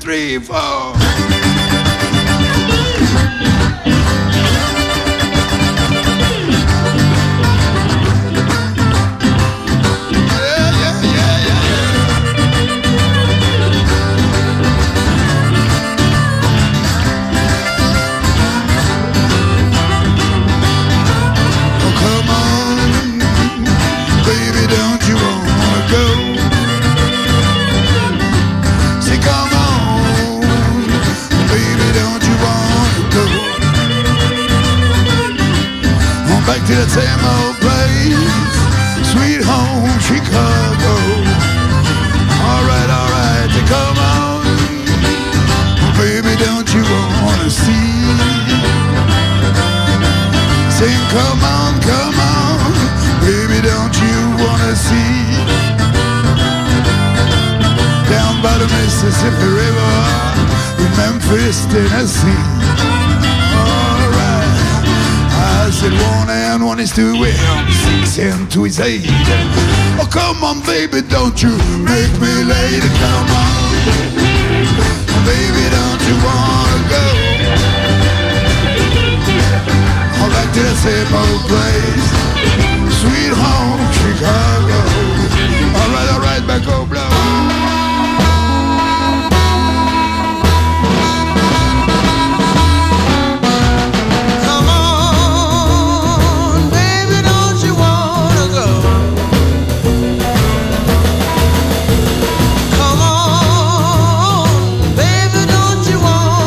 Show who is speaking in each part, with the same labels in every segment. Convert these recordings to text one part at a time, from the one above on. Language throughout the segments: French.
Speaker 1: 3, 4. Back to the same old place, sweet home Chicago. All right, come on, baby, don't you wanna see? Sing, come on, baby, don't you wanna see? Down by the Mississippi River in Memphis, Tennessee. I said 1 and 1 is 2 and 6 and 2 is 8. Oh, come on, baby, don't you make me late. Come on, baby, don't you wanna go? Oh, back to the same old place, sweet home Chicago. All right, back up, blow.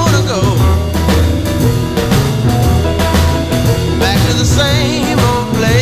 Speaker 2: Same old place.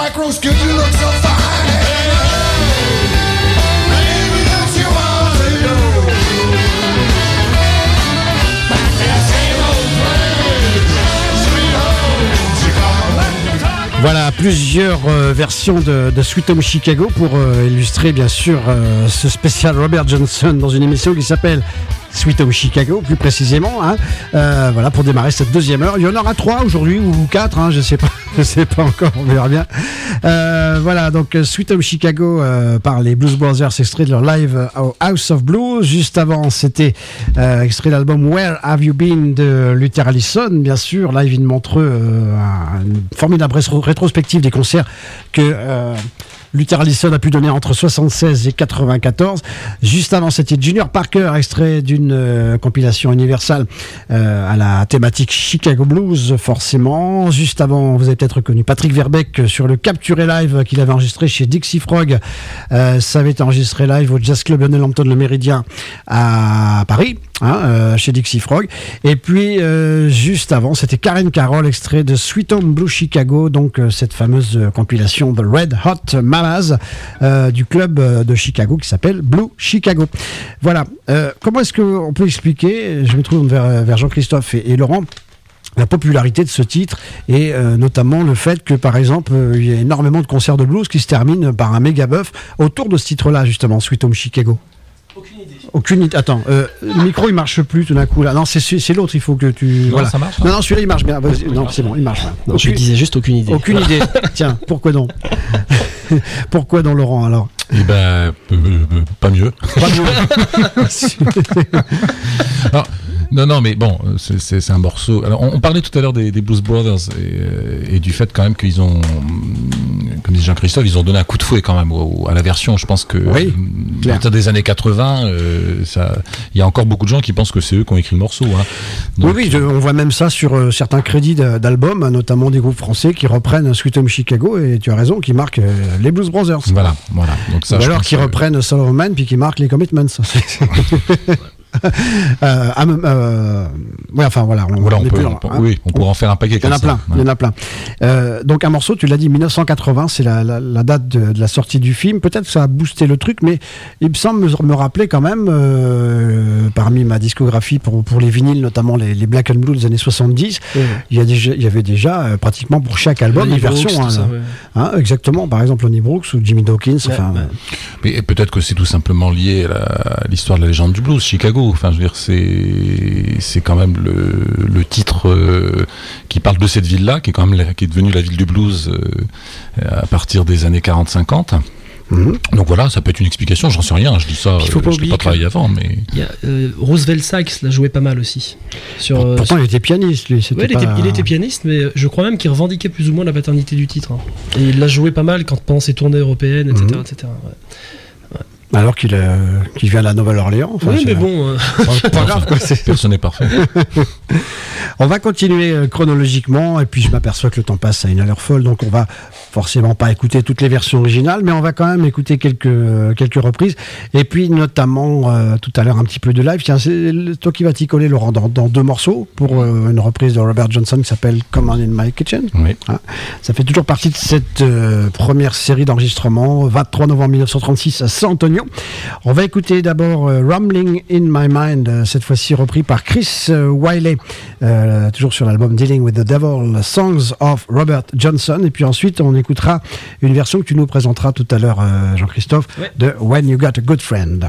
Speaker 1: Mike Rose, could you look so fine? Hey, maybe don't you want to go back to that same old place, sweet home Chicago?
Speaker 2: Voilà, plusieurs versions de Sweet Home Chicago pour illustrer bien sûr ce spécial Robert Johnson dans une émission qui s'appelle Sweet Home Chicago, plus précisément. Voilà, pour démarrer cette deuxième heure. Il y en aura 3 aujourd'hui ou 4, je sais pas encore, on verra bien. Voilà, donc Sweet Home Chicago par les Blues Brothers, extrait de leur live au House of Blues. Juste avant, c'était extrait de l'album Where Have You Been de Luther Allison, bien sûr, live in Montreux, une formidable rétrospective des concerts que Luther Allison a pu donner entre 76 et 94. Juste avant, c'était Junior Parker, extrait d'une compilation Universal à la thématique Chicago Blues, forcément. Juste avant, vous avez peut-être reconnu Patrick Verbeek sur le Capturé Live qu'il avait enregistré chez Dixie Frog. Ça avait été enregistré live au Jazz Club Lionel Hampton Le Méridien à Paris, chez Dixie Frog. Et puis, juste avant, c'était Karen Carroll, extrait de Sweet Home Blue Chicago, donc cette fameuse compilation The Red Hot Mamas du club de Chicago qui s'appelle Blue Chicago. Voilà. Comment est-ce qu'on peut expliquer, je me tourne vers Jean-Christophe et Laurent, la popularité de ce titre et notamment le fait que, par exemple, il y a énormément de concerts de blues qui se terminent par un méga bœuf autour de ce titre-là, justement, Sweet Home Chicago. Aucune idée. Attends, le micro il marche plus tout d'un coup là. Non, c'est l'autre, il faut que tu.
Speaker 3: Non,
Speaker 2: voilà.
Speaker 3: ça marche.
Speaker 2: Non, celui-là il marche bien. Vas-y. Non, c'est bon, il marche.
Speaker 4: Non, je disais juste aucune idée.
Speaker 2: Aucune idée. Tiens, pourquoi donc? Pourquoi donc, Laurent, alors?
Speaker 3: Eh ben, pas mieux.
Speaker 2: Pas mieux.
Speaker 3: Alors, non, mais bon, c'est un morceau. Alors, on parlait tout à l'heure des Blues Brothers et du fait quand même qu'ils ont, comme dit Jean-Christophe, ils ont donné un coup de fouet quand même à la version. Je pense que à partir des années 80, il y a encore beaucoup de gens qui pensent que c'est eux qui ont écrit le morceau. Donc,
Speaker 2: oui, on voit même ça sur certains crédits d'albums, notamment des groupes français qui reprennent Sweet Home Chicago, et tu as raison, qui marquent les Blues Brothers.
Speaker 3: Voilà. Donc ça,
Speaker 2: ou alors qui reprennent Soul of Man puis qui marquent les Commitments. Enfin voilà,
Speaker 3: on pourra en faire un paquet.
Speaker 2: Il y en a plein. Donc un morceau, tu l'as dit, 1980, c'est la date de la sortie du film. Peut-être que ça a boosté le truc, mais il me semble me rappeler quand même, parmi ma discographie pour les vinyles, notamment les Black and Blue des années 70, il y avait déjà pratiquement pour chaque album une version. Exactement, par exemple Lonnie Brooks ou Jimmy Dawkins.
Speaker 3: Mais peut-être que c'est tout simplement lié à l'histoire de la légende du blues, Chicago. Enfin, je veux dire, c'est quand même le titre qui parle de cette ville-là, qui est devenue la ville du blues à partir des années 40-50. Donc voilà, ça peut être une explication, j'en sais rien, je dis ça, je n'ai pas travaillé avant, mais...
Speaker 4: Il y a Roosevelt Sykes l'a joué pas mal aussi.
Speaker 2: Pourtant il était pianiste, lui.
Speaker 4: Il était pianiste, mais je crois même qu'il revendiquait plus ou moins la paternité du titre. Et il l'a joué pas mal pendant ses tournées européennes, etc. etc.
Speaker 2: Alors qu'il vient de la Nouvelle-Orléans.
Speaker 4: Oui, mais bon...
Speaker 2: c'est pas grave, quoi.
Speaker 3: Personne n'est parfait.
Speaker 2: On va continuer chronologiquement, et puis je m'aperçois que le temps passe à une allure folle, donc on va forcément pas écouter toutes les versions originales, mais on va quand même écouter quelques reprises, et puis notamment tout à l'heure un petit peu de live. Tiens, c'est toi qui vas t'y coller, Laurent, dans 2 morceaux pour une reprise de Robert Johnson qui s'appelle Come On In My Kitchen.
Speaker 3: Oui.
Speaker 2: Ça fait toujours partie de cette première série d'enregistrements, 23 novembre 1936 à San Antonio. On va écouter d'abord Rumbling In My Mind, cette fois-ci repris par Chris Wiley, toujours sur l'album Dealing With The Devil, Songs of Robert Johnson, et puis ensuite on écoutera une version que tu nous présenteras tout à l'heure, Jean-Christophe, de When You Got A Good Friend.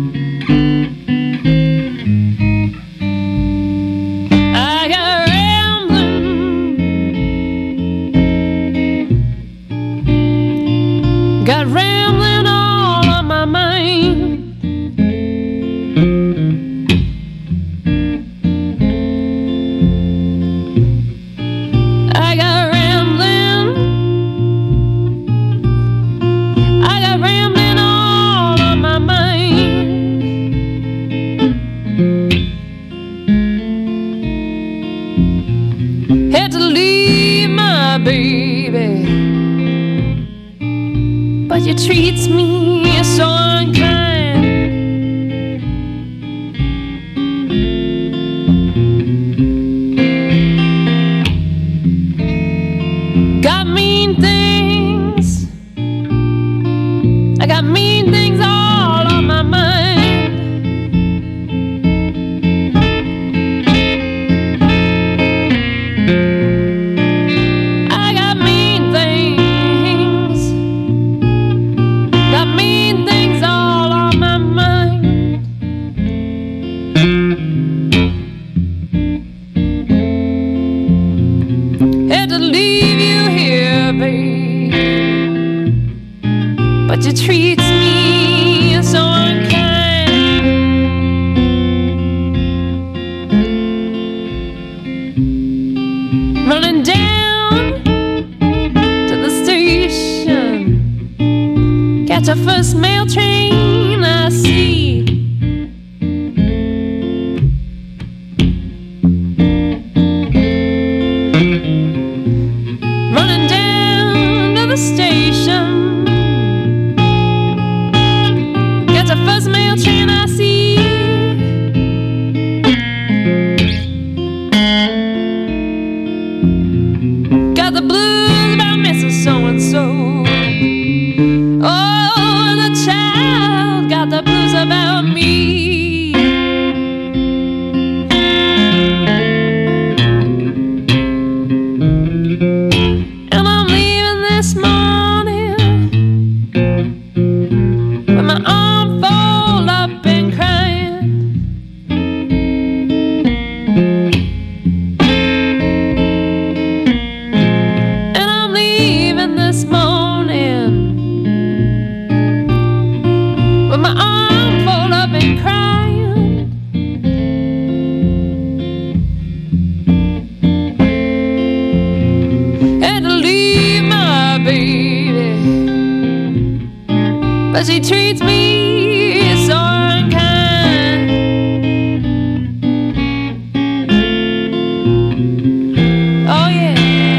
Speaker 5: I got leave my baby, but you treats me so unkind. Got mean things, I got mean things all on my mind. But you treats me so unkind. Running down to the station, catch a first mail train I see. Running down to the station, the first mail train I see. Got the blues about missing so-and-so. Oh, the child got the blues about me. And I'm leaving this morning with my arm fold up and crying. And I'm leaving this morning with my arm fold up and crying. Had to leave my baby, but she treats me so unkind. Oh yeah.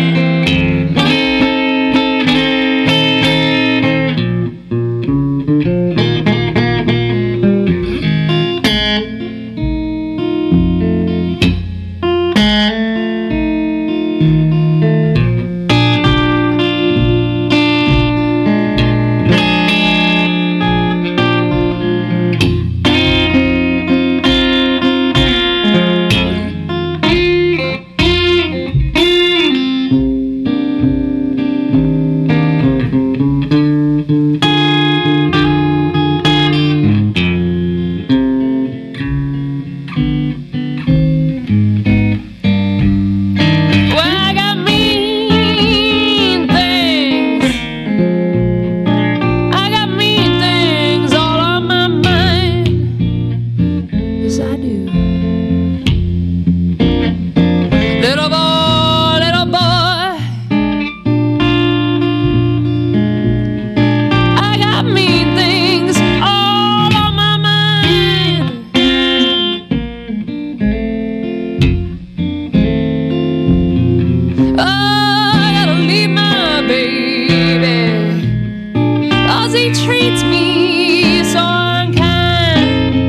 Speaker 5: Treats me so unkind.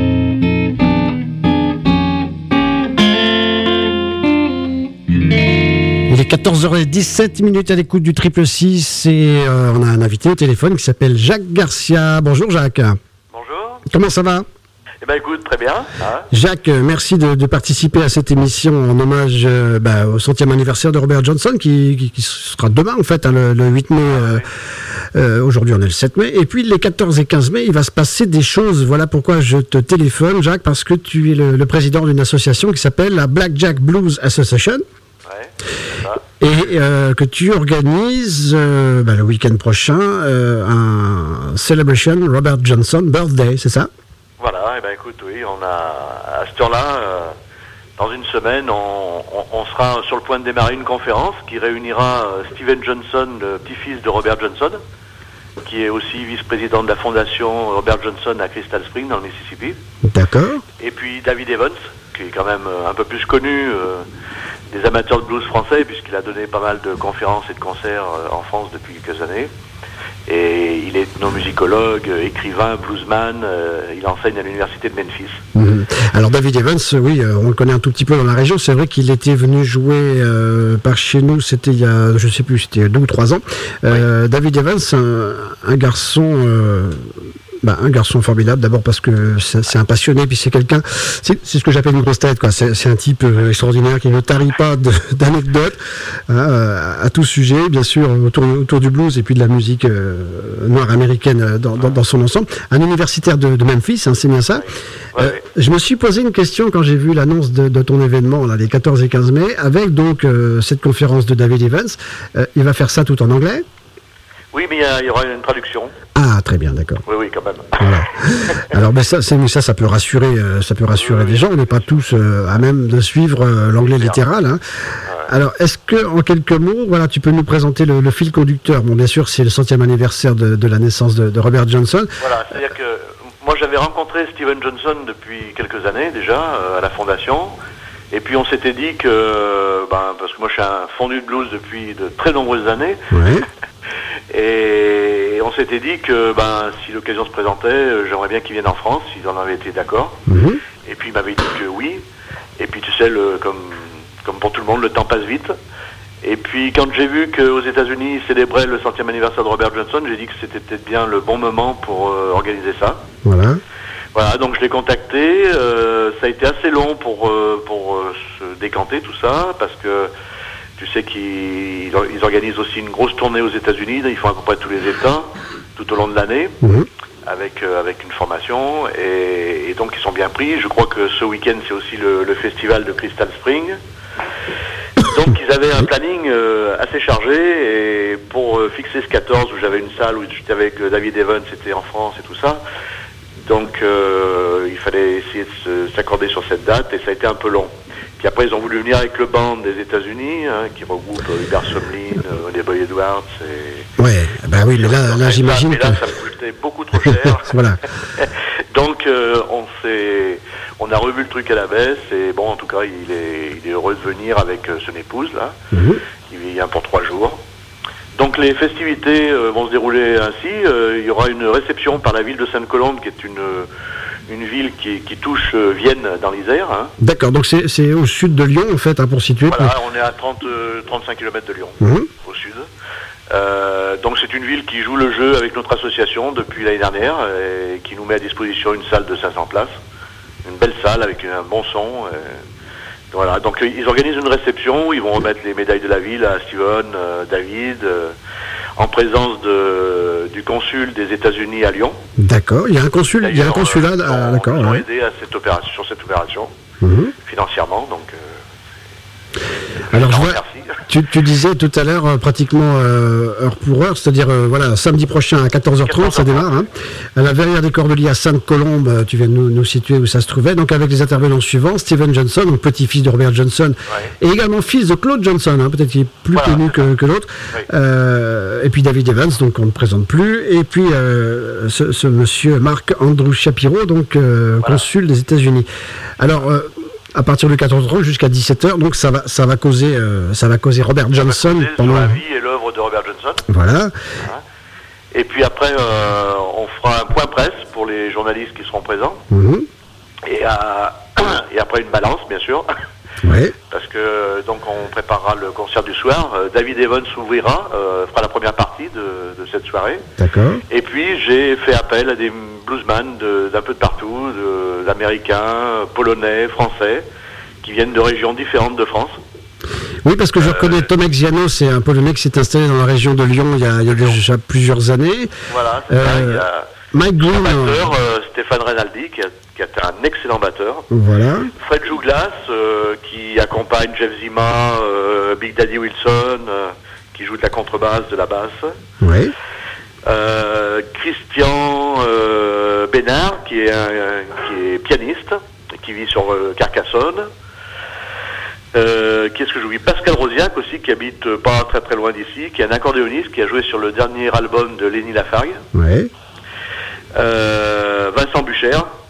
Speaker 2: Il est 14h17 à l'écoute du 666 et on a un invité au téléphone qui s'appelle Jacques Garcia. Bonjour Jacques.
Speaker 6: Bonjour.
Speaker 2: Comment ça va ?
Speaker 6: Eh ben écoute, très bien. Hein.
Speaker 2: Jacques, merci de participer à cette émission en hommage au 100e anniversaire de Robert Johnson qui sera demain en fait, hein, le 8 mai. Aujourd'hui on est le 7 mai. Et puis les 14 et 15 mai, il va se passer des choses. Voilà pourquoi je te téléphone Jacques, parce que tu es le président d'une association qui s'appelle la Blackjack Blues Association.
Speaker 6: Ouais, c'est ça.
Speaker 2: Et que tu organises le week-end prochain un Celebration Robert Johnson Birthday, c'est ça ?
Speaker 6: Voilà, et ben écoute, oui, on a à ce temps-là, dans une semaine, on sera sur le point de démarrer une conférence qui réunira Steven Johnson, le petit-fils de Robert Johnson, qui est aussi vice-président de la fondation Robert Johnson à Crystal Springs, dans le Mississippi.
Speaker 2: D'accord.
Speaker 6: Et puis David Evans, qui est quand même un peu plus connu des amateurs de blues français, puisqu'il a donné pas mal de conférences et de concerts en France depuis quelques années. Et il est ethnomusicologue, écrivain, bluesman, il enseigne à l'université de Memphis.
Speaker 2: Alors David Evans, oui, on le connaît un tout petit peu dans la région. C'est vrai qu'il était venu jouer par chez nous, c'était il y a, je sais plus, c'était 2 ou 3 ans. David Evans, un garçon... un garçon formidable, d'abord parce que c'est un passionné, puis c'est quelqu'un, c'est ce que j'appelle une grosse tête, quoi. C'est un type extraordinaire qui ne tarit pas d'anecdotes à tout sujet, bien sûr, autour du blues et puis de la musique noire américaine dans son ensemble. Un universitaire de Memphis, hein, c'est bien ça. Je me suis posé une question quand j'ai vu l'annonce de ton événement, là, les 14 et 15 mai, avec donc cette conférence de David Evans. Il va faire ça tout en anglais?
Speaker 6: Oui, mais il y aura une traduction.
Speaker 2: Ah, très bien, d'accord.
Speaker 6: Oui, quand même.
Speaker 2: Voilà. Alors, mais ça peut rassurer les gens. On n'est pas tous à même de suivre l'anglais littéral. Hein. Alors, est-ce que, en quelques mots, voilà, tu peux nous présenter le fil conducteur? Bon, bien sûr, c'est le 100e anniversaire de la naissance de Robert Johnson.
Speaker 6: Voilà, c'est-à-dire que moi, j'avais rencontré Steven Johnson depuis quelques années déjà à la Fondation. Et puis on s'était dit que, parce que moi je suis un fondu de blues depuis de très nombreuses années.
Speaker 2: Ouais.
Speaker 6: Et on s'était dit que si l'occasion se présentait, j'aimerais bien qu'il vienne en France, s'il en avait été d'accord. Et puis il m'avait dit que oui. Et puis tu sais, comme pour tout le monde, le temps passe vite. Et puis quand j'ai vu qu'aux États-Unis ils célébraient le 100e anniversaire de Robert Johnson, j'ai dit que c'était peut-être bien le bon moment pour organiser ça. Voilà, donc je l'ai contacté. Ça a été assez long pour se décanter tout ça, parce que tu sais qu'ils organisent aussi une grosse tournée aux États-Unis. Ils font à peu près tous les États tout au long de l'année, avec une formation, et donc ils sont bien pris. Je crois que ce week-end c'est aussi le festival de Crystal Spring. Donc ils avaient un planning assez chargé, et pour fixer ce 14 où j'avais une salle où j'étais avec David Evans, c'était en France et tout ça. Donc il fallait essayer de s'accorder sur cette date, et ça a été un peu long. Puis après ils ont voulu venir avec le band des États-Unis, qui regroupe Hubert Sumlin, les Boy Edwards.
Speaker 2: Ouais, oui, mais là j'imagine.
Speaker 6: Mais là ça me coûtait beaucoup trop cher. Voilà. Donc on a revu le truc à la baisse, et bon, en tout cas il est heureux de venir avec son épouse là. Il vient pour 3 jours. Donc les festivités vont se dérouler ainsi. Il y aura une réception par la ville de Sainte-Colombe, qui est une ville qui touche Vienne dans l'Isère. Hein.
Speaker 2: D'accord, donc c'est au sud de Lyon en fait, hein, pour situer.
Speaker 6: Voilà, on est à 35 km de Lyon, au sud. Donc c'est une ville qui joue le jeu avec notre association depuis l'année dernière, et qui nous met à disposition une salle de 500 places. Une belle salle avec un bon son. Voilà, donc ils organisent une réception où ils vont remettre les médailles de la ville à Steven, David, en présence du consul des États-Unis à Lyon.
Speaker 2: D'accord, il y a un consulat, d'accord.
Speaker 6: Ils ont aidé à sur cette opération, financièrement, donc...
Speaker 2: Alors je vois, tu disais tout à l'heure pratiquement heure pour heure, c'est-à-dire voilà, samedi prochain à 14h30 ça démarre, hein, à la Verrière des Cordeliers à Sainte-Colombe. Tu viens de nous situer où ça se trouvait, donc avec les intervenants suivants: Steven Johnson, donc petit-fils de Robert Johnson, et également fils de Claude Johnson, hein, peut-être qu'il est plus connu que l'autre, et puis David Evans, donc on ne présente plus, et puis ce monsieur Marc Andrew Shapiro, donc consul des États-Unis. Alors à partir de 14h jusqu'à 17h, donc ça va causer Robert Johnson
Speaker 6: pendant la vie et l'œuvre de Robert Johnson.
Speaker 2: Voilà.
Speaker 6: Et puis après, on fera un point presse pour les journalistes qui seront présents. Et après une balance, bien sûr.
Speaker 2: Ouais.
Speaker 6: Parce que donc on préparera le concert du soir. David Evans ouvrira, fera la première partie de cette soirée.
Speaker 2: D'accord.
Speaker 6: Et puis j'ai fait appel à des bluesman d'un peu de partout, d'Américains, Polonais, Français, qui viennent de régions différentes de France.
Speaker 2: Oui, parce que je reconnais Tomek Ziano, c'est un Polonais qui s'est installé dans la région de Lyon il y a déjà plusieurs années.
Speaker 6: Voilà, c'est ça. Il y a
Speaker 2: Mike Green,
Speaker 6: batteur, Stéphane Renaldi, qui est un excellent batteur.
Speaker 2: Voilà.
Speaker 6: Fred Jouglas, qui accompagne Jeff Zima, Big Daddy Wilson, qui joue de la contrebasse, de la basse.
Speaker 2: Oui.
Speaker 6: Christian Bénard, qui est pianiste, qui vit sur Carcassonne. Qu'est-ce que j'oublie? Pascal Rosiac aussi, qui habite pas très très loin d'ici, qui est un accordéoniste, qui a joué sur le dernier album de Lénie Lafargue.
Speaker 2: Oui.
Speaker 6: Vincent Bucher,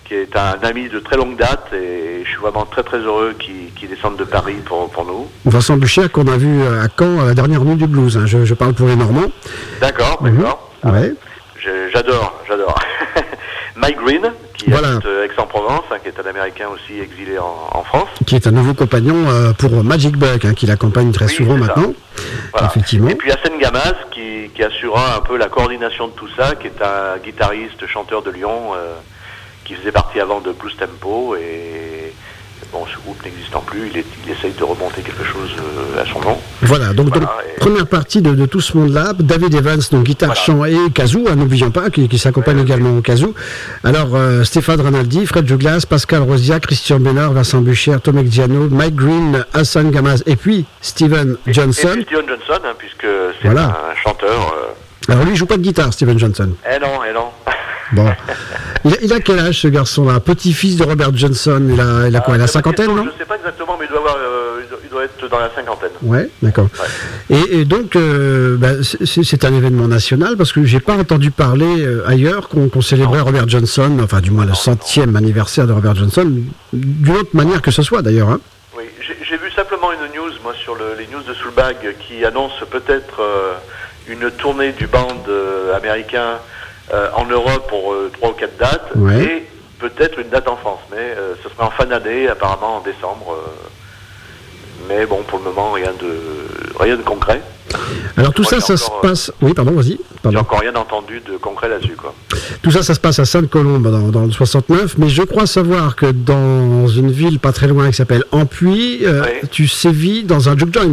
Speaker 6: qui est un ami de très longue date, et je suis vraiment très très heureux qu'il descende de Paris pour nous.
Speaker 2: Vincent Bucher, qu'on a vu à Caen à la dernière nuit du blues, hein. Je parle pour les Normands.
Speaker 6: D'accord.
Speaker 2: Ouais.
Speaker 6: J'adore. Mike Green, qui
Speaker 2: Voilà.
Speaker 6: habite Aix-en-Provence, qui est un Américain aussi exilé en France.
Speaker 2: Qui est un nouveau compagnon pour Magic Buck, qui l'accompagne très souvent
Speaker 6: c'est ça.
Speaker 2: maintenant.
Speaker 6: Voilà.
Speaker 2: Effectivement.
Speaker 6: Et puis Hassan Gamaz, qui assurera un peu la coordination de tout ça, qui est un guitariste, chanteur de Lyon, qui faisait partie avant de Blues Tempo, et bon, ce groupe n'existant plus, il essaye de remonter quelque chose à son nom.
Speaker 2: Voilà, donc
Speaker 6: et...
Speaker 2: première partie de tout ce monde-là, David Evans, donc guitare, chant et kazoo, n'oublions pas, qui s'accompagne également au kazoo. Alors, Stéphane Rinaldi, Fred Douglas, Pascal Rosia, Christian Bénard, Vincent Bucher, Tomek Diano, Mike Green, Hassan Gamaz, et puis Steven Johnson.
Speaker 6: Et Steven Johnson, puisque c'est un chanteur.
Speaker 2: Alors lui, il joue pas de guitare, Steven Johnson.
Speaker 6: Eh non.
Speaker 2: Bon. Il a quel âge, ce garçon-là? Petit-fils de Robert Johnson, il a quoi? Il a cinquantaine, non?
Speaker 6: Je ne sais pas exactement, mais il doit être dans la cinquantaine.
Speaker 2: Ouais, d'accord. Ouais. Et donc, c'est un événement national, parce que j'ai pas entendu parler ailleurs qu'on célébrait Robert Johnson, enfin du moins le 100e anniversaire de Robert Johnson, d'une autre manière que ce soit d'ailleurs. Hein.
Speaker 6: Oui, j'ai vu simplement une news, moi, sur les news de Soulbag, qui annonce peut-être une tournée du band américain en Europe pour 3 ou 4 dates, et peut-être une date en France, mais ce sera en fin d'année, apparemment en décembre. Mais bon, pour le moment, rien de concret.
Speaker 2: Alors tout ça se passe... Oui, pardon, vas-y.
Speaker 6: J'ai encore rien entendu de concret là-dessus, quoi.
Speaker 2: Tout ça se passe à Sainte-Colombe, dans le 69, mais je crois savoir que dans une ville pas très loin qui s'appelle Ampuis, tu sévis dans un juke joint.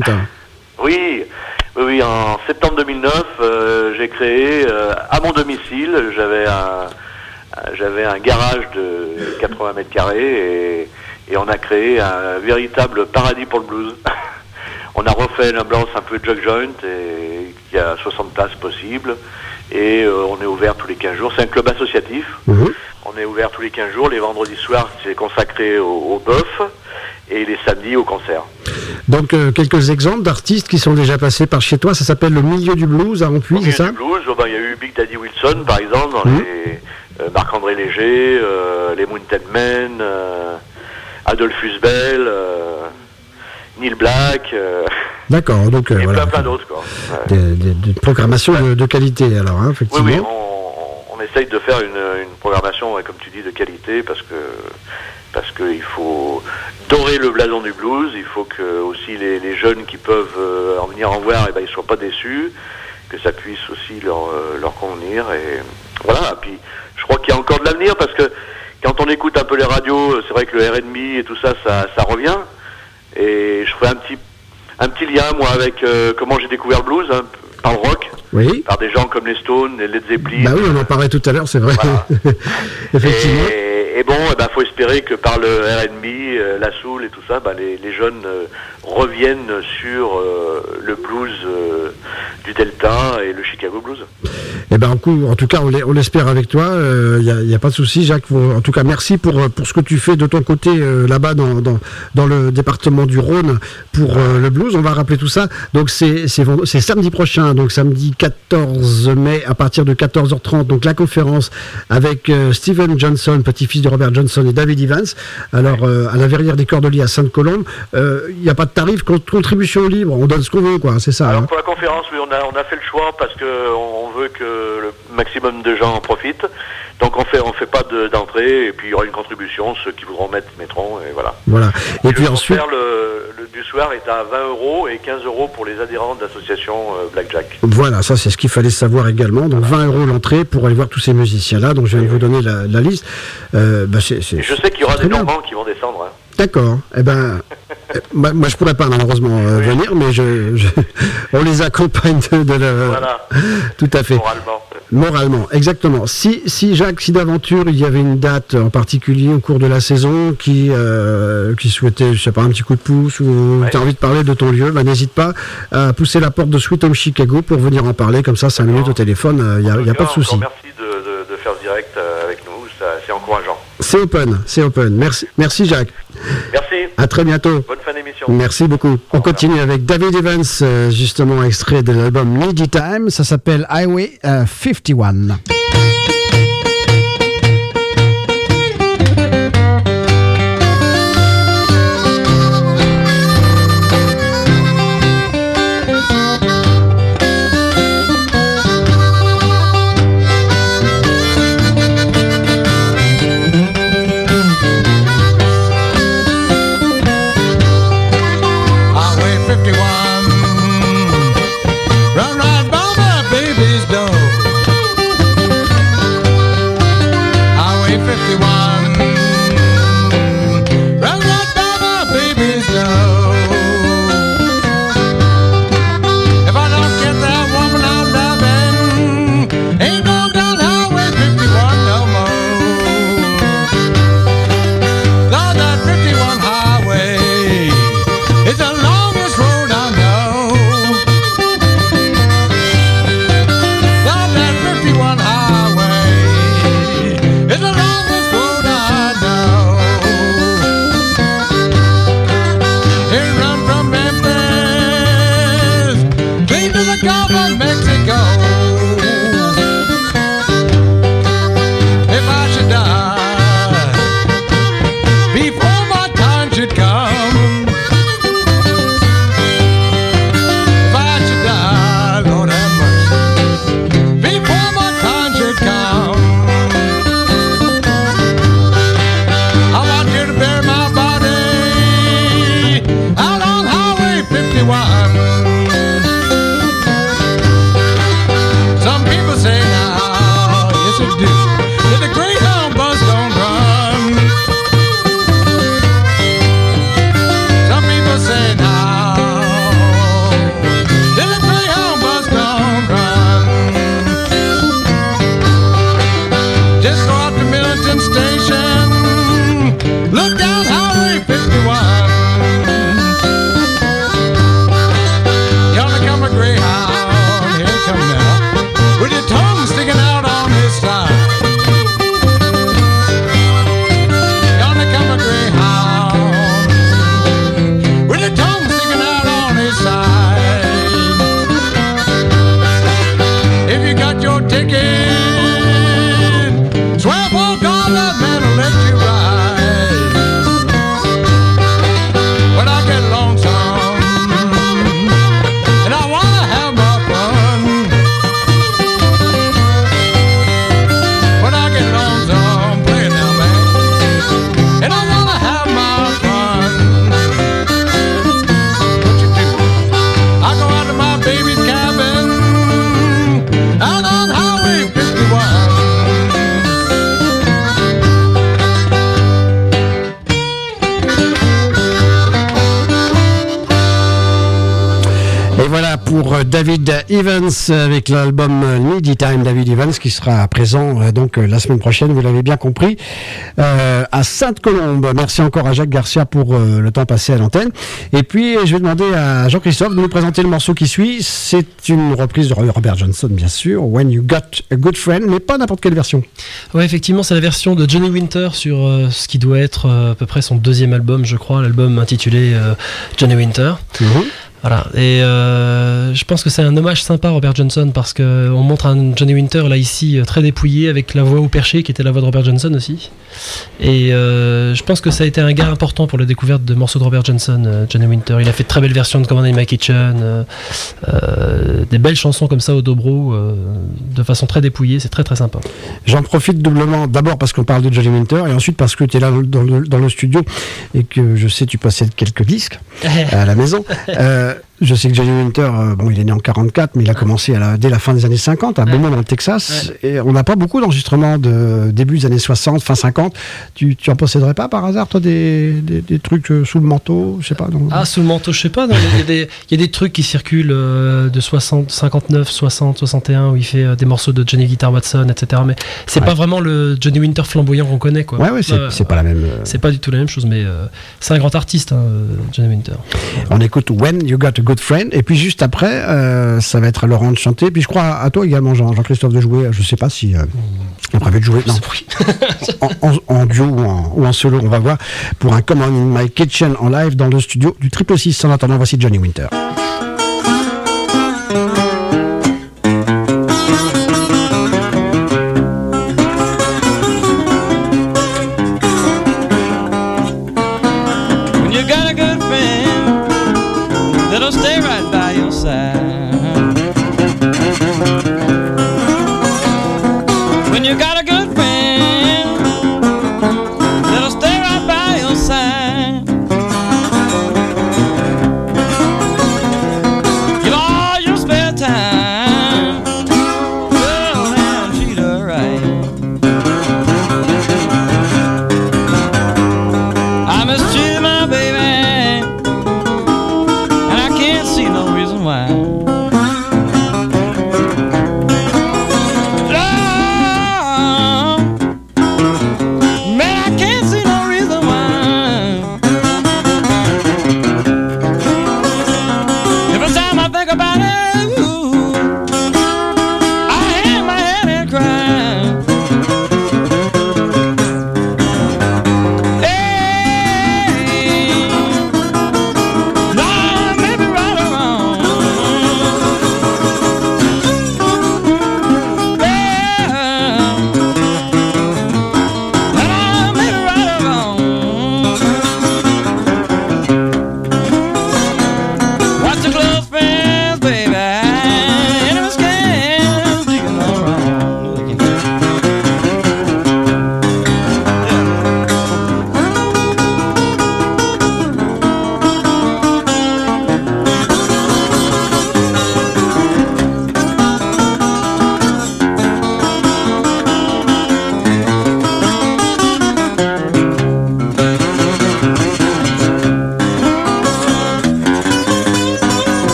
Speaker 6: Oui, en septembre 2009, j'ai créé à mon domicile, j'avais un garage de 80 mètres carrés et on a créé un véritable paradis pour le blues. On a refait l'ambiance un peu juke joint, et il y a 60 places possibles, et on est ouvert tous les 15 jours. C'est un club associatif. On est ouvert tous les 15 jours. Les vendredis soirs, c'est consacré au bœuf, et les samedis au concert.
Speaker 2: Donc quelques exemples d'artistes qui sont déjà passés par chez toi. Ça s'appelle le Milieu du Blues à Ampuis, c'est ça?
Speaker 6: Le Milieu du Blues, il y a eu Big Daddy Wilson, par exemple, dans les Marc-André Léger, les Mountain Men, Adolphus Bell, Neil Black.
Speaker 2: D'accord, donc
Speaker 6: et
Speaker 2: voilà.
Speaker 6: plein d'autres, quoi.
Speaker 2: Des programmations de qualité, alors, hein, effectivement.
Speaker 6: Oui, on essaye de faire une programmation, comme tu dis, de qualité, parce que il faut dorer le blason du blues. Il faut que aussi les jeunes qui peuvent en venir en voir, ils soient pas déçus, que ça puisse aussi leur convenir. Et voilà. Puis je crois qu'il y a encore de l'avenir, parce que quand on écoute un peu les radios, c'est vrai que le R&B et tout ça revient. Et je ferai un petit lien, moi, avec comment j'ai découvert le blues, par le rock.
Speaker 2: Oui.
Speaker 6: Par des gens comme les Stones, les Led Zeppelin.
Speaker 2: Bah oui, on en parlait tout à l'heure, c'est vrai.
Speaker 6: Voilà.
Speaker 2: Effectivement.
Speaker 6: Et bon, faut espérer que par le R&B, la soul et tout ça, les jeunes reviennent sur le blues du Delta et le Chicago Blues.
Speaker 2: Eh ben, en tout cas, on l'espère avec toi. Il y a pas de souci, Jacques. En tout cas, merci pour ce que tu fais de ton côté là-bas dans le département du Rhône pour le blues. On va rappeler tout ça. Donc c'est samedi prochain, donc samedi 14 mai à partir de 14h30. Donc la conférence avec Steven Johnson, petit-fils de Robert Johnson, et David Evans. Alors à la Verrière des Cordeliers à Sainte-Colombe. Il n'y a pas de tarif, contribution libre. On donne ce qu'on veut, quoi. C'est ça.
Speaker 6: Alors pour la conférence, oui, on a fait le choix parce que on veut que le maximum de gens en profitent. Donc on fait pas d'entrée, et puis il y aura une contribution. Ceux qui voudront mettront, et voilà.
Speaker 2: Voilà. Et puis
Speaker 6: le
Speaker 2: ensuite,
Speaker 6: concert du soir est à 20 € et 15 € pour les adhérents de l'association Blackjack.
Speaker 2: Voilà, ça c'est ce qu'il fallait savoir également. Donc 20 € l'entrée pour aller voir tous ces musiciens-là. Donc je viens de vous donner la liste.
Speaker 6: Et je sais qu'il y aura des Normands qui vont descendre. Hein.
Speaker 2: D'accord. Eh ben, moi je pourrais pas malheureusement venir, mais on les accompagne de leur. Voilà. Tout à fait. Moralement, exactement. Si Jacques, si d'aventure il y avait une date en particulier au cours de la saison qui souhaitait, je sais pas, un petit coup de pouce, ou tu as envie de parler de ton lieu, n'hésite pas à pousser la porte de Sweet Home Chicago pour venir en parler comme ça 5 minutes au téléphone. Il y a pas de souci.
Speaker 6: Merci de faire ce direct avec nous, c'est encourageant.
Speaker 2: C'est open. Merci Jacques.
Speaker 6: Merci.
Speaker 2: À très bientôt.
Speaker 6: Bonne fin d'émission.
Speaker 2: Merci beaucoup. On continue avec David Evans, justement extrait de l'album Needy Time. Ça s'appelle Highway 51.
Speaker 7: Gulf of Mexico. If I should die before my time should come, if I should die, Lord have mercy, before my time should come, I want you to bury my body out on Highway 51. Some people say now, yes it do, that the Greyhound bus don't run. Some people say now, that the Greyhound bus don't run. Just go out to Millington Station, look down Highway 51. Yonder come a Greyhound, here it come now, with your tongue sticking out on his side. Yonder come a Greyhound, with your tongue sticking out on his side. If you got your ticket, swear for God that man will let you ride. When I get lonesome and I wanna have my fun, when I get lonesome, play it now, man, and I wanna have my fun, what you do? I go out to my baby's cabin out on Highway 51.
Speaker 2: Et voilà pour David Evans avec l'album Needy Time, David Evans qui sera présent donc la semaine prochaine, vous l'avez bien compris, à Sainte-Colombe. Merci encore à Jacques Garcia pour le temps passé à l'antenne. Et puis je vais demander à Jean-Christophe de nous présenter le morceau qui suit. C'est une reprise de Robert Johnson bien sûr, When You Got a Good Friend, mais pas n'importe quelle version.
Speaker 4: Ouais, effectivement, c'est la version de Johnny Winter sur ce qui doit être à peu près son deuxième album, je crois, l'album intitulé Johnny Winter. Voilà, et je pense que c'est un hommage sympa à Robert Johnson parce qu'on montre un Johnny Winter là ici très dépouillé avec la voix au perché qui était la voix de Robert Johnson aussi. Et je pense que ça a été un gars important pour la découverte de morceaux de Robert Johnson, Johnny Winter. Il a fait de très belles versions de Command in My Kitchen, des belles chansons comme ça au dobro, de façon très dépouillée, c'est très très sympa.
Speaker 2: J'en profite doublement, d'abord parce qu'on parle de Johnny Winter et ensuite parce que tu es là dans le studio et que je sais tu possèdes quelques disques à la maison. Je sais que Johnny Winter, bon, il est né en 44, mais il a commencé dès la fin des années 50 à Beaumont dans le Texas. Et on n'a pas beaucoup d'enregistrements de début des années 60, fin 50. Tu en posséderais pas par hasard, toi, des trucs sous le manteau, je sais pas.
Speaker 4: Ah, sous le manteau, je sais pas. Il y a des trucs qui circulent de 60, 59, 60, 61 où il fait des morceaux de Johnny Guitar Watson, etc. Mais c'est pas vraiment le Johnny Winter flamboyant qu'on connaît, quoi.
Speaker 2: Ouais, c'est pas la même.
Speaker 4: C'est pas du tout la même chose, mais c'est un grand artiste, hein, Johnny Winter.
Speaker 2: On écoute When You Got a Good Friend, et puis juste après, ça va être à Laurent de chanter. Puis je crois à toi également, Jean-Christophe, de jouer. Je sais pas si on prévu de jouer. Non. en duo ou en solo, on va voir, pour un Come On In My Kitchen en live dans le studio du 666. En attendant, voici Johnny Winter.
Speaker 8: See no reason why.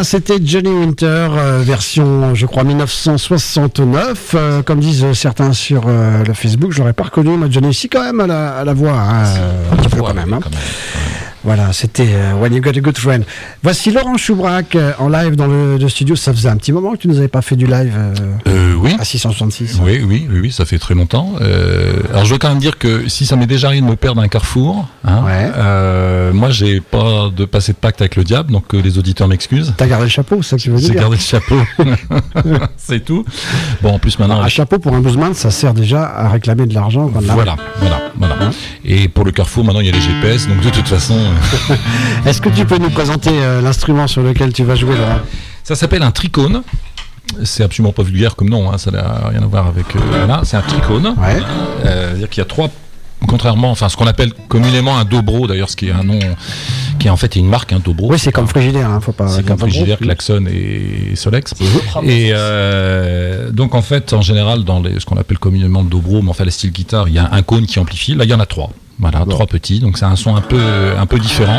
Speaker 2: c'était Johnny Winter, version, je crois, 1969. Comme disent certains sur le Facebook, je l'aurais pas reconnu. Moi, Johnny aussi, quand même, à la voix. Hein, un petit peu quand même. Hein. Voilà, c'était When You Got a Good Friend. Voici Laurent Choubrac en live dans le studio. Ça faisait un petit moment que tu nous avais pas fait du live
Speaker 3: oui.
Speaker 2: à 666.
Speaker 3: Oui, ça fait très longtemps. Alors je veux quand même dire que si ça m'est déjà arrivé de me perdre à un carrefour, hein, moi j'ai pas de passé de pacte avec le diable, donc les auditeurs m'excusent.
Speaker 2: T'as gardé le chapeau, c'est ça que tu veux dire?
Speaker 3: J'ai gardé le chapeau, c'est tout. Bon, en plus maintenant...
Speaker 2: Un chapeau pour un bluesman, ça sert déjà à réclamer de l'argent.
Speaker 3: Voilà. Hein? Et pour le carrefour, maintenant il y a les GPS, donc de toute façon...
Speaker 2: Est-ce que tu peux nous présenter l'instrument sur lequel tu vas jouer, Laurent?
Speaker 3: Ça s'appelle un tricône. C'est absolument pas vulgaire comme nom, hein, ça n'a rien à voir avec... là, c'est un tricône.
Speaker 2: Ouais.
Speaker 3: C'est-à-dire qu'il y a trois... Contrairement, enfin, ce qu'on appelle communément un dobro, d'ailleurs, ce qui est un nom qui en fait est une marque, un dobro.
Speaker 2: Oui, c'est comme Frigidaire, hein, faut pas.
Speaker 3: C'est comme Frigidaire, Klaxon et Solex. Et donc en fait, en général, dans ce qu'on appelle communément le dobro, mais enfin la style guitare, il y a un cône qui amplifie. Là, il y en a trois. Voilà, trois petits, donc c'est un son un peu différent.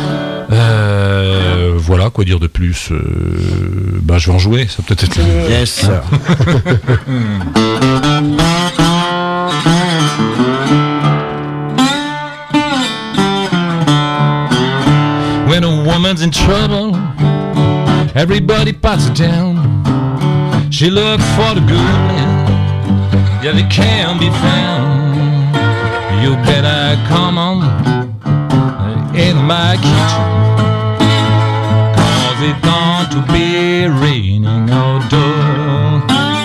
Speaker 3: Voilà, quoi dire de plus. Je vais en jouer, ça peut être.
Speaker 2: Yes, sir.
Speaker 3: When a woman's in trouble, everybody puts her down. She looks for the good man, yeah, they can't be found. You better come on in my kitchen, 'cause it's going to be raining outdoors.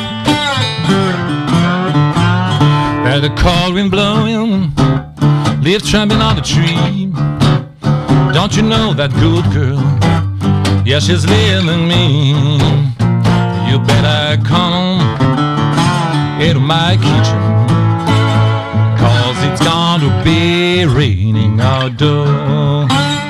Speaker 3: There's a cold wind blowing, leaves trampling on the tree. Don't you know that good girl? Yeah, she's leaving me. You better come into my kitchen, 'cause it's going to be raining outdoors.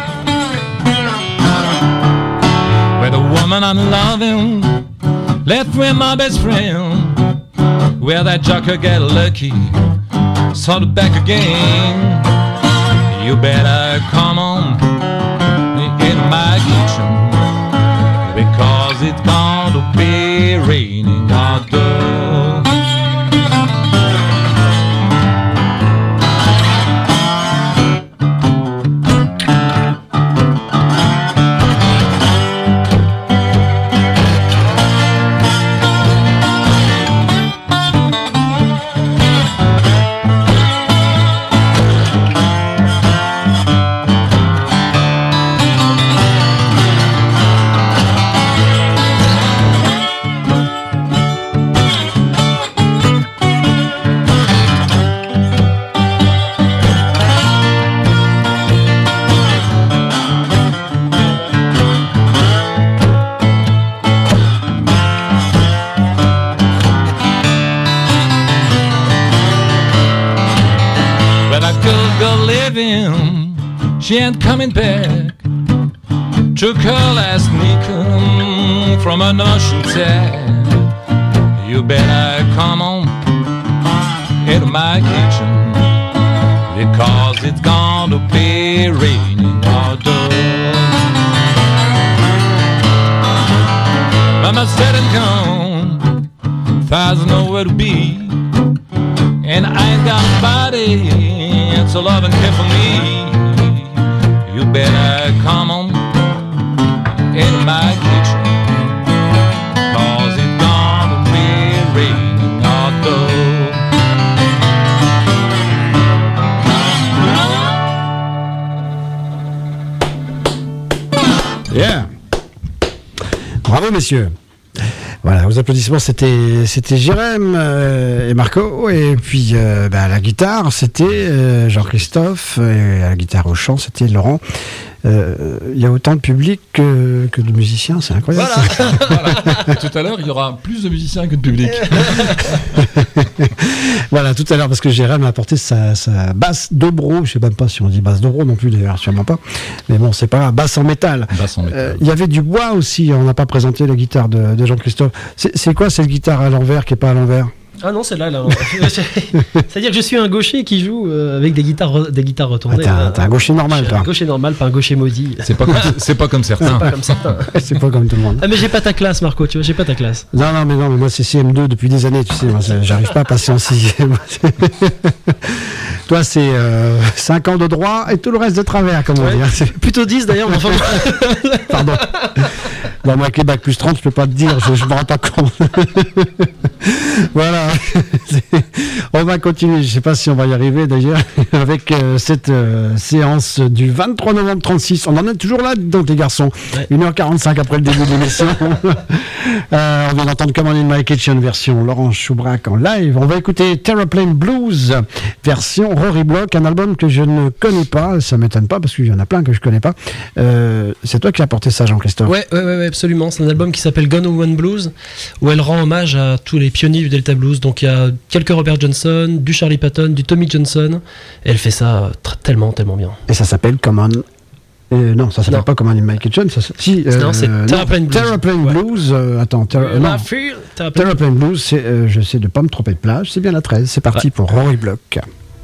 Speaker 3: Where the woman I'm loving left with my best friend, where that joker get lucky, sort of back again. You better come on in my kitchen, because it's going to be raining outdoors. She ain't coming back. Took her last nickel from an ocean tag. You better come on into my kitchen, because it's gonna be raining outdoors. Mama said and gone, there's nowhere to be, and I ain't got nobody to love and care for me. You better come on in my kitchen, 'cause it's gonna be raining outdoors.
Speaker 2: Yeah. Bravo, messieurs. Voilà, aux applaudissements, c'était Jérém et Marco, et puis à la guitare, c'était Jean-Christophe, et à la guitare au chant, c'était Laurent. Il y a autant de public que de musiciens, c'est incroyable.
Speaker 3: Voilà. Tout à l'heure, il y aura plus de musiciens que de public.
Speaker 2: Voilà, tout à l'heure, parce que Jérém a apporté sa basse dobro, je sais même pas si on dit basse dobro non plus d'ailleurs, sûrement pas, mais bon, c'est pas grave, basse en métal. Il y avait du bois aussi, on n'a pas présenté la guitare de Jean-Christophe. C'est quoi cette guitare à l'envers qui est pas à l'envers?
Speaker 4: Ah non, celle-là, là. C'est-à-dire que je suis un gaucher qui joue avec des guitares retournées.
Speaker 2: T'es un gaucher normal, toi.
Speaker 4: Un gaucher normal, pas un gaucher maudit.
Speaker 3: C'est pas comme certains.
Speaker 4: Pas comme certains.
Speaker 2: C'est pas comme tout le monde.
Speaker 4: Ah mais j'ai pas ta classe, Marco, tu vois, j'ai pas ta classe.
Speaker 2: Non, mais moi c'est CM2 depuis des années, tu sais, moi, j'arrive pas à passer en 6e. Toi c'est 5 ans de droit et tout le reste de travers, comme on dit. Hein.
Speaker 4: Plutôt 10 d'ailleurs, mais enfin...
Speaker 2: Pardon. Bon, moi avec les bacs plus 30, je peux pas te dire, je me rends pas compte. Voilà. On va continuer, je sais pas si on va y arriver d'ailleurs, avec cette séance du 23 novembre 36. On en est toujours là, donc les garçons. Ouais. 1h45 après le début de l'émission. On vient d'entendre Come On In My Kitchen, version Laurent Choubrac en live. On va écouter Terraplane Blues, version Rory Block, un album que je ne connais pas. Ça m'étonne pas parce qu'il y en a plein que je connais pas. C'est toi qui as porté ça, Jean-Christophe?
Speaker 4: Ouais, absolument. C'est un album qui s'appelle Gone Woman Blues, où elle rend hommage à tous les pionniers du Delta Blues. Donc il y a quelques Robert Johnson, du Charlie Patton, du Tommy Johnson. Et elle fait ça tellement bien.
Speaker 2: Et ça s'appelle Come On. Non, ça s'appelle pas Come On In My Kitchen.
Speaker 4: Non, c'est Terraplane Blues.
Speaker 2: Terraplane Blues. Attends, Terraplane Blues, j'essaie de pas me tromper de plage. C'est bien la 13. C'est parti pour Rory Block.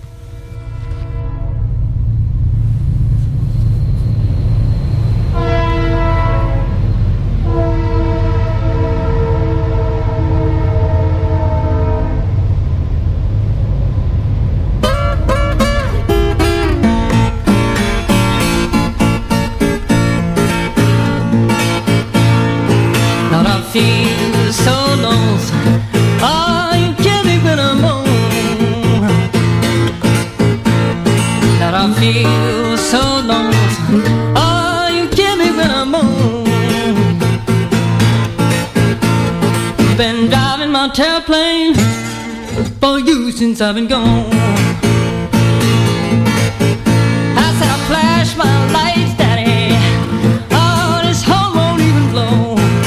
Speaker 8: Feel so lonesome. Oh, you kill me when I'm home. That I feel so lonesome. Oh, you kill me when I'm home. Been driving my tailplane for you since I've been gone. I said I flash my lights, Daddy. Oh, this home won't even blow.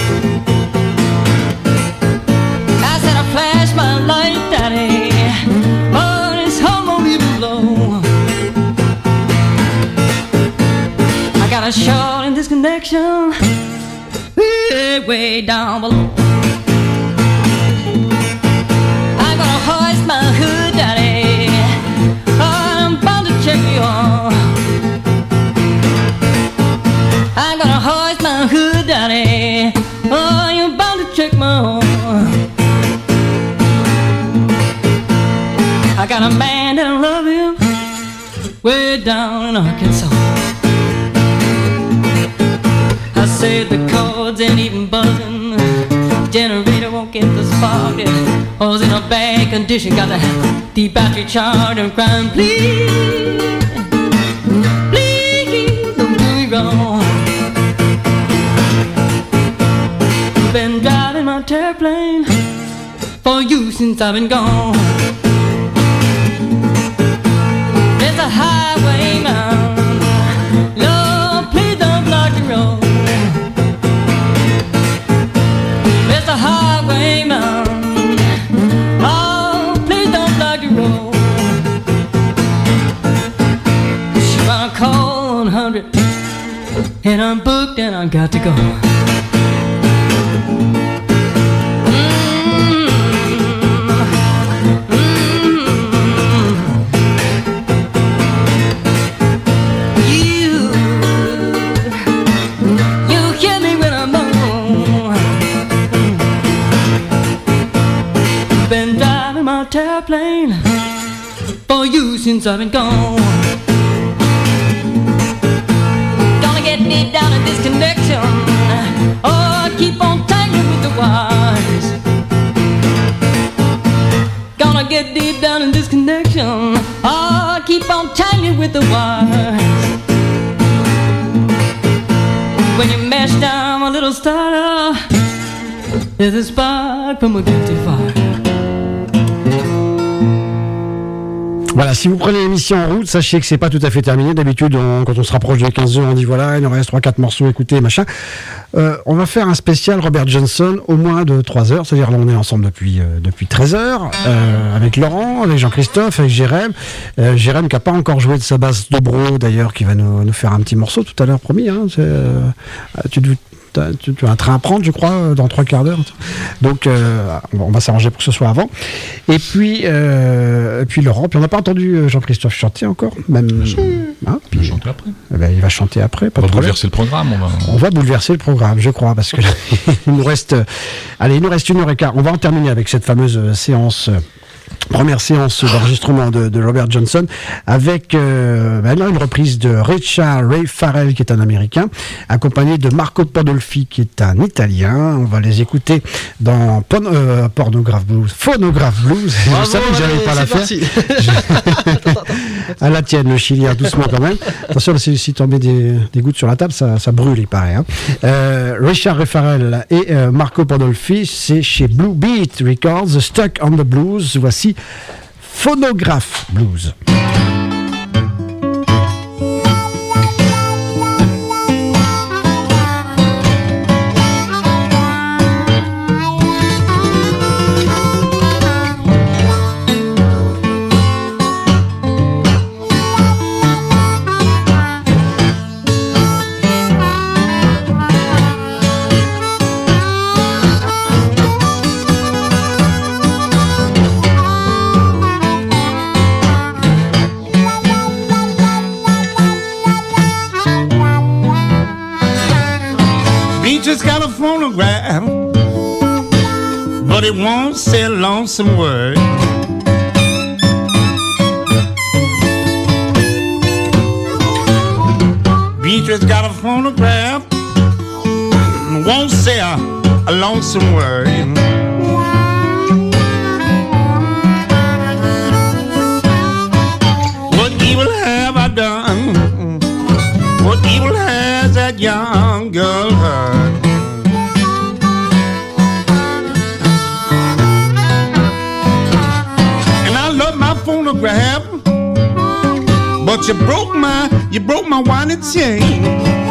Speaker 8: My light, Daddy, oh, this home won't even blow. I got a short in this connection, way down below. I'm gonna hoist my hood, Daddy, oh, I'm bound to check you on. I'm gonna hoist my hood, Daddy, oh, you're bound to check my horn. I got a man that I love him way down in Arkansas. I said the chords ain't even buzzing, generator won't get the spark. I was in a bad condition, got the battery charged and crying, please, please don't do me wrong. Been driving my airplane for you since I've been gone. There's a highwayman, Lord, please don't block the road. There's a highwayman, oh, please don't block the road. She wanna call 100, and I'm booked and I got to go. Airplane for you since I've been gone. Gonna get deep down in this connection, oh, keep on tangling with the wires. Gonna get deep down in this connection, oh, keep on tangling with the wires. When you mash down my little starter, there's a spark from a guilty fire.
Speaker 2: Voilà, si vous prenez l'émission en route, sachez que c'est pas tout à fait terminé. D'habitude, quand on se rapproche de 15h, on dit voilà, il nous reste 3-4 morceaux, écoutez, machin. On va faire un spécial Robert Johnson au moins de 3 heures. C'est-à-dire là, on est ensemble depuis 13 heures, avec Laurent, avec Jean-Christophe, avec Jérém. Jérém qui n'a pas encore joué de sa basse dobro, d'ailleurs, qui va nous faire un petit morceau tout à l'heure, promis. Hein, tu as un train à prendre, je crois, dans 3 quarts d'heure. Donc, on va s'arranger pour que ce soit avant. Et puis Laurent, puis on n'a pas entendu Jean-Christophe chanter encore, même. Hein,
Speaker 3: Il va chanter après.
Speaker 2: Il va chanter après. Pas
Speaker 3: On
Speaker 2: de
Speaker 3: va
Speaker 2: problème.
Speaker 3: bouleverser le programme.
Speaker 2: On va bouleverser le programme, je crois, parce que il nous reste 1h15. On va en terminer avec cette fameuse séance. Première séance d'enregistrement de Robert Johnson avec là, une reprise de Richard Ray Farrell qui est un Américain, accompagné de Marco Pandolfi qui est un Italien. On va les écouter dans Phonograph Blues. Je savais que j'allais pas la faire. À la tienne, le Chilien, doucement quand même. Attention, si tu en mets des gouttes sur la table, ça brûle, il paraît. Hein. Richard Ray Farrell et Marco Pandolfi, c'est chez Blue Beat Records, Stuck on the Blues. Voici Phonograph Blues.
Speaker 7: Just got a phonograph, but it won't say a lonesome word. Beatrice got a phonograph, won't say a lonesome word. What evil have I done? What evil has that young girl heard? And I love my phonograph, but you broke my winding chain.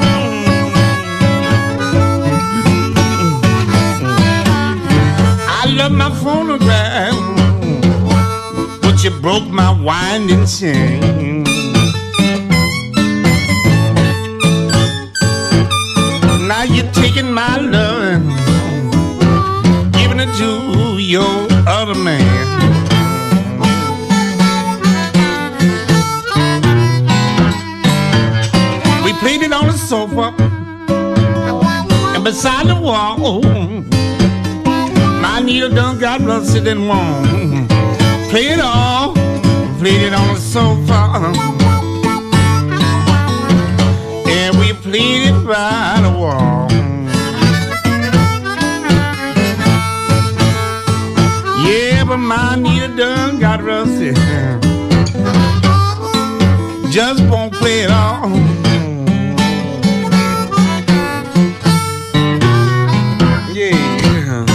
Speaker 7: I love my phonograph, but you broke my winding chain. Now you're taking my love, giving it to your other man. We played it on the sofa and beside the wall. My needle done got rusted and worn. Played it all, played it on the sofa. And we played it by the wall. Yeah, but my needle done got rusty. Just won't play it all. Yeah.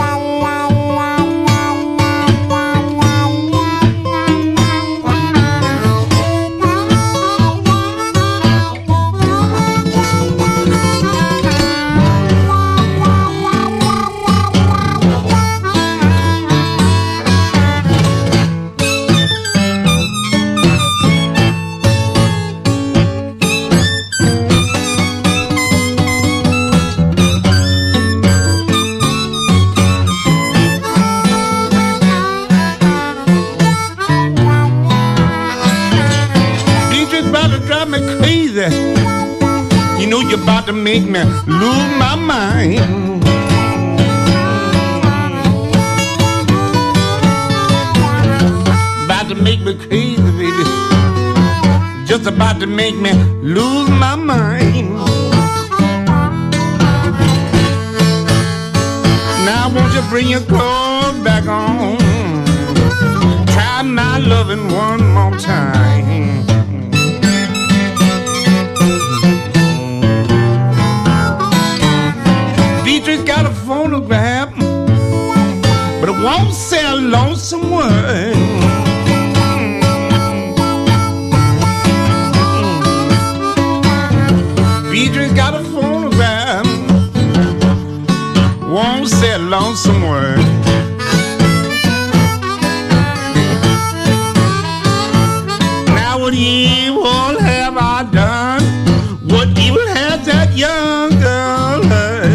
Speaker 7: You know you're about to make me lose my mind. About to make me crazy, baby. Just about to make me lose my mind. Now won't you bring your clothes back on? Try my loving one more time. Beatrice got a phonograph, but it won't say a lonesome word. Beatrice got a phonograph, won't say a lonesome word. Now what evil have I done? What evil has that young girl heard?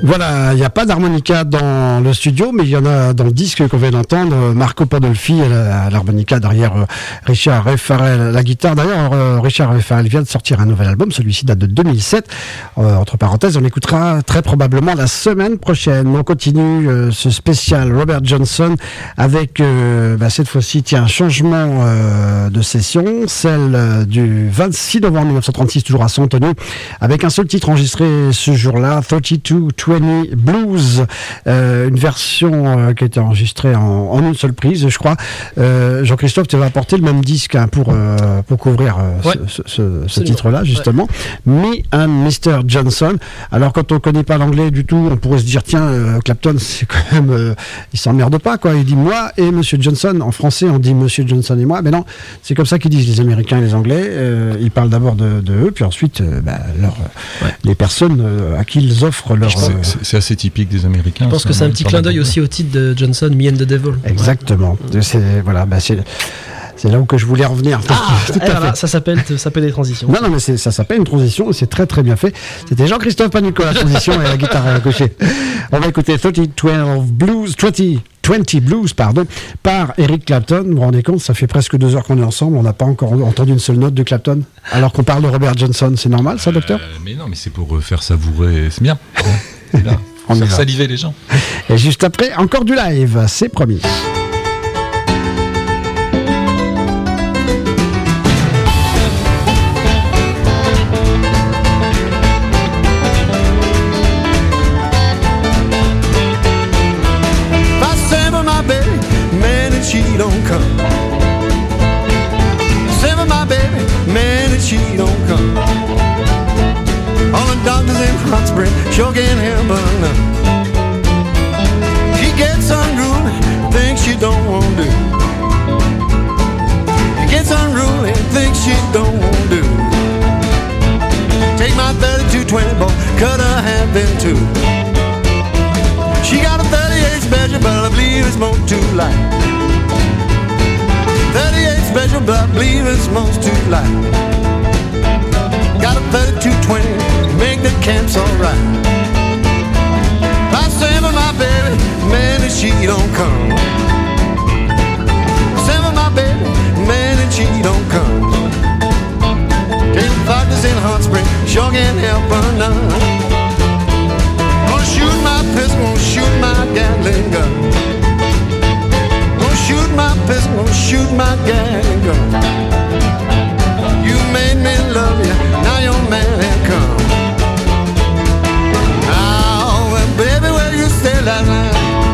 Speaker 2: Voilà, il n'y a pas d'harmonica dans le studio, mais il y en a dans le disque qu'on vient d'entendre. Marco Pandolfi à l'harmonica, derrière Richard Ray Farrell à la guitare. D'ailleurs, Richard Ray Farrell vient de sortir un nouvel album, celui-ci date de 2007. Entre parenthèses, on écoutera très probablement la semaine prochaine. On continue ce spécial Robert Johnson avec cette fois-ci, un changement de session, celle du 26 novembre 1936, toujours à San Antonio, avec un seul titre enregistré ce jour-là, 3220 Blues, une version qui a été enregistrée en une seule prise, je crois. Jean-Christophe, tu vas apporter le même disque pour couvrir ce titre-là, justement. Me and Mr. Johnson. Alors, quand on connaît pas l'anglais du tout, on pourrait se dire, tiens, Clapton, c'est quand même... il s'emmerde pas, quoi. Il dit moi et Monsieur Johnson. En français, on dit Monsieur Johnson et moi. Mais non, c'est comme ça qu'ils disent, les Américains et les Anglais. Ils parlent d'abord de eux, puis ensuite, les personnes à qui ils offrent leur...
Speaker 3: C'est assez typique des Américains.
Speaker 4: Je pense que c'est un petit clin d'œil aussi au titre de Johnson, Me and the Devil.
Speaker 2: Exactement. C'est là où que je voulais revenir.
Speaker 4: Ça s'appelle des transitions.
Speaker 2: Non, mais ça s'appelle une transition et c'est très très bien fait. C'était Jean-Christophe Panuco, la transition et la guitare à gaucher. On va écouter 20 Blues par Eric Clapton. Vous vous rendez compte, ça fait presque 2 heures qu'on est ensemble, on n'a pas encore entendu une seule note de Clapton, alors qu'on parle de Robert Johnson. C'est normal ça, docteur?
Speaker 3: Mais non, mais c'est pour faire savourer, c'est bien. C'est là, pour faire saliver les gens.
Speaker 2: Et juste après, encore du live, c'est promis.
Speaker 9: She don't come. Save my baby, man, and she don't come. All the doctors in Hot Spring sure can't help her. She gets unruly, things she don't want to do. She gets unruly, things she don't want to do. Take my 3220 ball, cut her half in two. She got a 38 special, but I believe it's more too light. 38 special, but I believe it's most too light. Got a 3220, make the camps alright. I send for my baby, man, and she don't come. Send for my baby, man, and she don't come. Ten doctors in Hot Spring, sure can't help her none. Gonna shoot my pistol, gonna shoot my Gatling gun. Shoot my pistol, gonna shoot my Gatling gun. You made me love you, now your man ain't come. Now, well, baby, where'd you stay last night?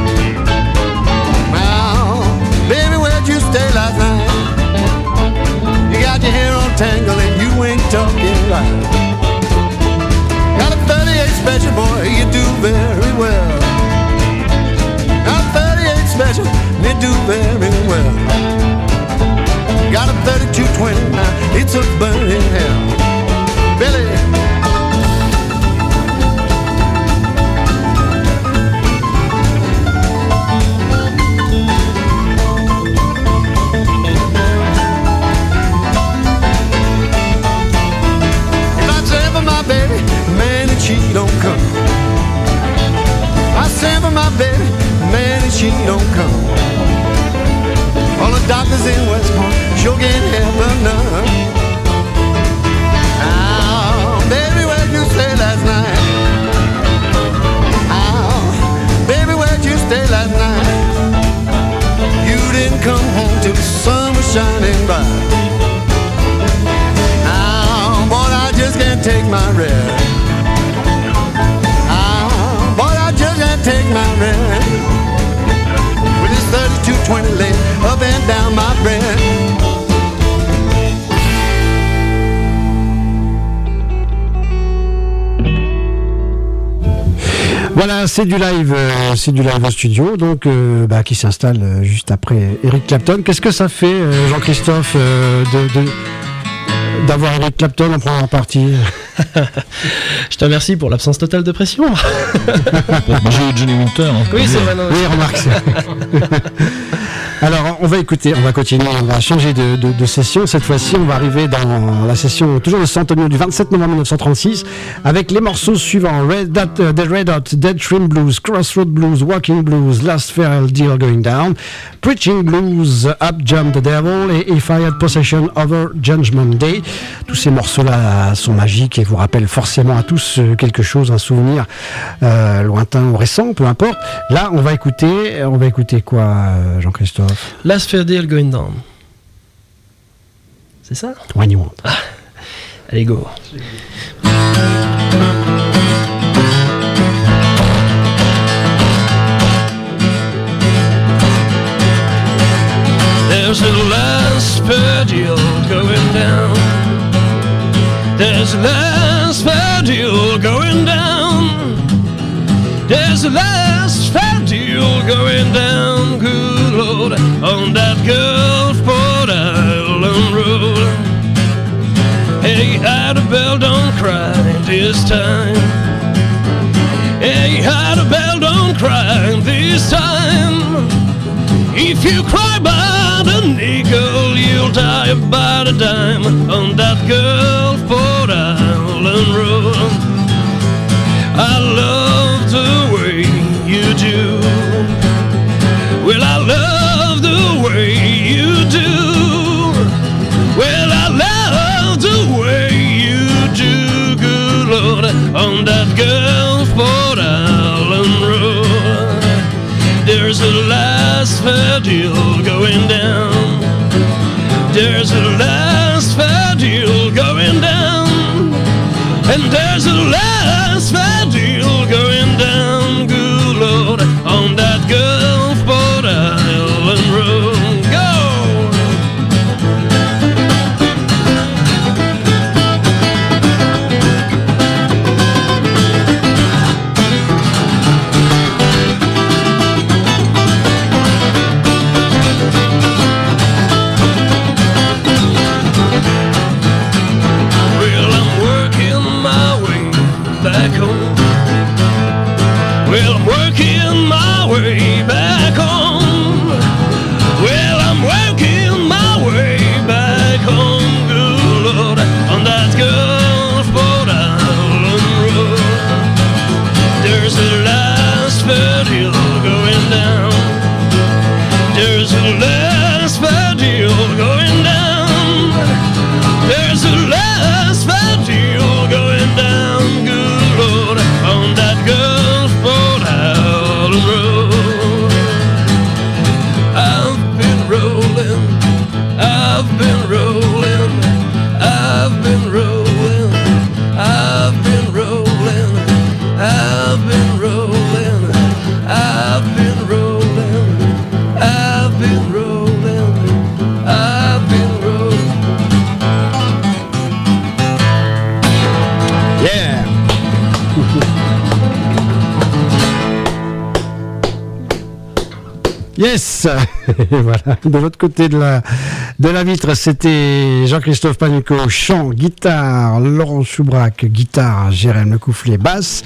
Speaker 9: Now, baby, where'd you stay last night? You got your hair all tangled and you ain't talking right. Got a 38 special, boy, you do very well. Got a 38 special, they do very well. Got a 3220, now it's a burning hell. Billy. If I send for my baby, man, and she don't come. I send for my baby, man, and she don't come. All the doctors in West Point sure can't help her none. Oh, baby, where'd you stay last night? Oh, baby, where'd you stay last night? You didn't come home till the sun was shining bright. Oh, boy, I just can't take my rest. Oh, boy, I just can't take my rest. With this 3220 leg up and down my breast.
Speaker 2: Voilà, c'est du live au studio, donc qui s'installe juste après Eric Clapton. Qu'est-ce que ça fait, Jean-Christophe, d'avoir Eric Clapton en première partie?
Speaker 4: Je te remercie pour l'absence totale de pression.
Speaker 3: Moi j'ai Johnny Winter.
Speaker 4: Oui, c'est vrai.
Speaker 2: Oui, remarque. Alors, on va continuer, on va changer de session. Cette fois-ci, on va arriver dans la session toujours de San Antonio du 27 novembre 1936 avec les morceaux suivants: Dead Red Hot, Dead Trim Blues, Crossroad Blues, Walking Blues, Last Fair Deal Going Down, Preaching Blues, Up Jump the Devil et If I Had Possession Over Judgment Day. Tous ces morceaux-là sont magiques et vous rappellent forcément à tous quelque chose, un souvenir lointain ou récent, peu importe. Là, on va écouter quoi, Jean-Christophe?
Speaker 4: Last Fair Deal Going Down. C'est ça?
Speaker 2: When You Want.
Speaker 4: Ah. Allez, go.
Speaker 10: There's a last fair deal going down. There's a last fair deal going down. There's a last fair deal going down, good Lord, on that Gulfport Island road. Hey, Idabel, don't cry this time. Hey, Idabel, don't cry this time. If you cry by the nickel, you'll die by the dime on that Gulfport Island road. I love the way you do. Well, I love the way you do. Well, I love the way you do, good Lord, on that Gulfport Island road. There's a last fair deal going down. There's a last fair deal going down. And there's a last fair deal going down, good Lord, on that Gulfport Island road. Go! Back home. Well, I'm working my way back home. Well, I'm working my way back home, good Lord, on that Gulfport Island road. There's a last fair deal going down. There's a last fair deal going down. There's a last fair deal going down, good Lord, on that Gulfport Island road. I've been rolling, I've been rolling, I've been rolling, I've been rolling, I've been rolling, I've been rolling, I've been rolling, I've been rolling.
Speaker 2: Yeah. Yes. Voilà. De l'autre côté de la vitre, c'était Jean-Christophe Panucco, chant, guitare, Laurent Choubrac, guitare, Jérém Lecoufflet, basse,